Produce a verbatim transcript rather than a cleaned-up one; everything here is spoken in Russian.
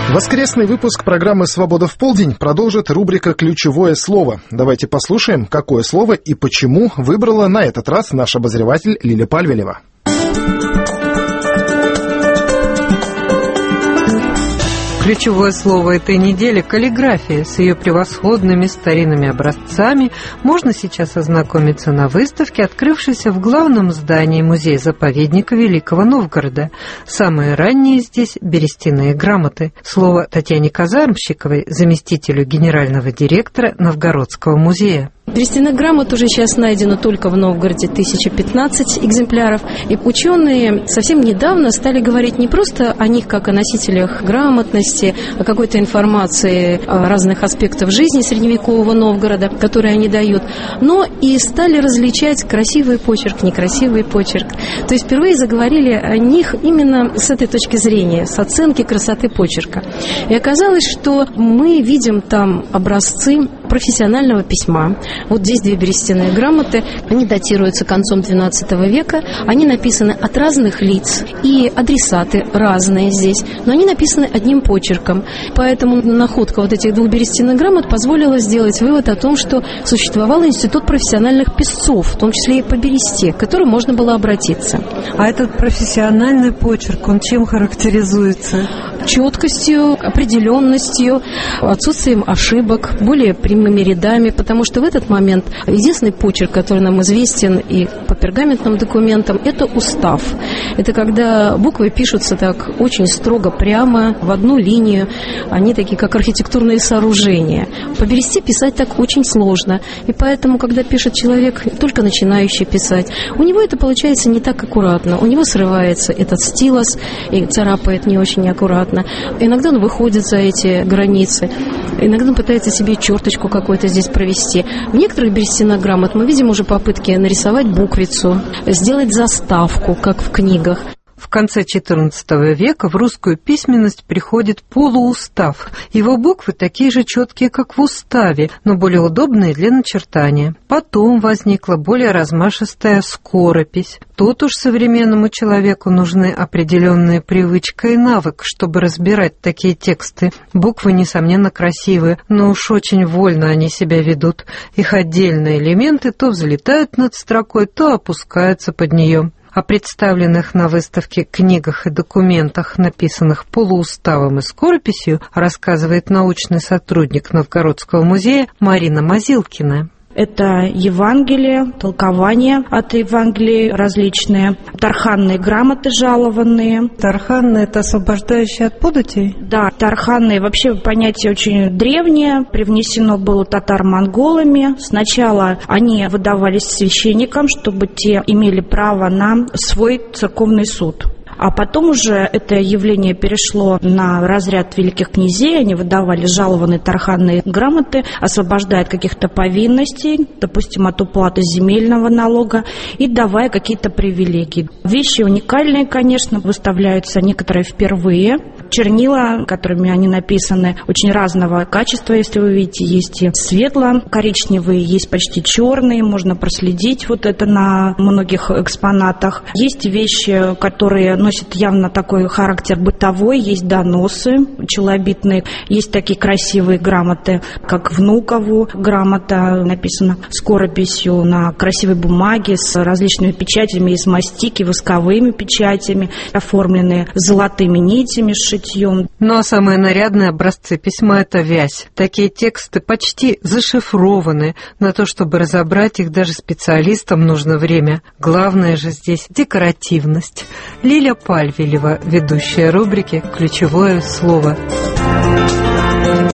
Воскресный выпуск программы «Свобода в полдень» продолжит рубрика «Ключевое слово». Давайте послушаем, какое слово и почему выбрала на этот раз наш обозреватель Лиля Пальвелева. Ключевое слово этой недели – каллиграфия. С ее превосходными старинными образцами можно сейчас ознакомиться на выставке, открывшейся в главном здании музея-заповедника Великого Новгорода. Самые ранние здесь – берестяные грамоты. Слово Татьяне Казармщиковой, заместителю генерального директора Новгородского музея. Берестяных грамот уже сейчас найдено только в Новгороде тысяча пятнадцать экземпляров. И ученые совсем недавно стали говорить не просто о них как о носителях грамотности, о какой-то информации о разных аспектах жизни средневекового Новгорода, которые они дают, но и стали различать красивый почерк, некрасивый почерк. То есть впервые заговорили о них именно с этой точки зрения, с оценки красоты почерка. И оказалось, что мы видим там образцы профессионального письма. Вот здесь две берестяные грамоты, они датируются концом двенадцатого века, они написаны от разных лиц, и адресаты разные здесь, но они написаны одним почерком. Поэтому находка вот этих двух берестяных грамот позволила сделать вывод о том, что существовал институт профессиональных писцов, в том числе и по бересте, к которому можно было обратиться. А этот профессиональный почерк, он чем характеризуется? Четкостью, определенностью, отсутствием ошибок, более прямыми рядами, потому что в этот момент единственный почерк, который нам известен и по пергаментным документам, это устав. Это когда буквы пишутся так очень строго, прямо, в одну линию. Они такие, как архитектурные сооружения. По бересте писать так очень сложно. И поэтому, когда пишет человек, только начинающий писать, у него это получается не так аккуратно. У него срывается этот стилос и царапает не очень аккуратно. Иногда он выходит за эти границы. Иногда он пытается себе черточку какую-то здесь провести. В некоторых берестяных грамот мы видим уже попытки нарисовать буквицу, сделать заставку, как в книгах. В конце четырнадцатого века в русскую письменность приходит полуустав. Его буквы такие же четкие, как в уставе, но более удобные для начертания. Потом возникла более размашистая скоропись. Тут уж современному человеку нужны определенная привычка и навык, чтобы разбирать такие тексты. Буквы, несомненно, красивые, но уж очень вольно они себя ведут. Их отдельные элементы то взлетают над строкой, то опускаются под нее. О представленных на выставке книгах и документах, написанных полууставом и скорописью, рассказывает научный сотрудник Новгородского музея Марина Мазилкина. Это Евангелие, толкования от Евангелия различные, тарханные грамоты жалованные. Тарханные – это освобождающие от податей? Да, тарханные вообще понятие очень древнее, привнесено было татаро-монголами. Сначала они выдавались священникам, чтобы те имели право на свой церковный суд. А потом уже это явление перешло на разряд великих князей. Они выдавали жалованные тарханные грамоты, освобождая от каких-то повинностей, допустим, от уплаты земельного налога, и давая какие-то привилегии. Вещи уникальные, конечно, выставляются некоторые впервые. Чернила, которыми они написаны, очень разного качества, если вы видите. Есть и светло-коричневые, есть почти черные, можно проследить вот это на многих экспонатах. Есть вещи, которые носят явно такой характер бытовой, есть доносы челобитные, есть такие красивые грамоты, как Внукову грамота написана скорописью на красивой бумаге с различными печатями из мастики, восковыми печатями, оформленные золотыми нитями, шитьем. Ну а самые нарядные образцы письма – это вязь. Такие тексты почти зашифрованы. На то, чтобы разобрать их, даже специалистам нужно время. Главное же здесь декоративность. Лиля Пальвелева, ведущая рубрики «Ключевое слово».